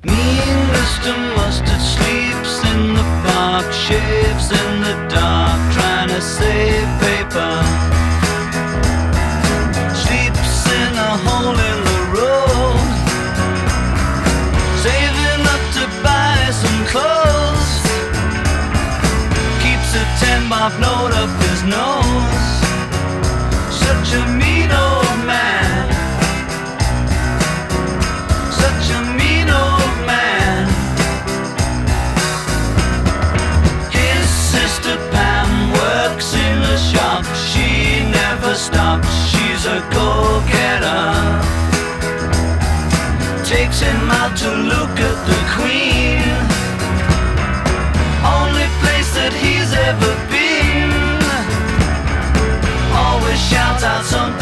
Mean Mr. Mustard sleeps in the park, shaves in the dark, trying to save paper. Sleeps in a hole in the road, saving up to buy some clothes. Keeps a 10-bob note up his nose. Such a mean old man. Such a mean old man. His sister Pam works in the shop. She never stops, she's a go-getter. Takes him out to look at the Queen, only place that he's ever been. Always shouts out something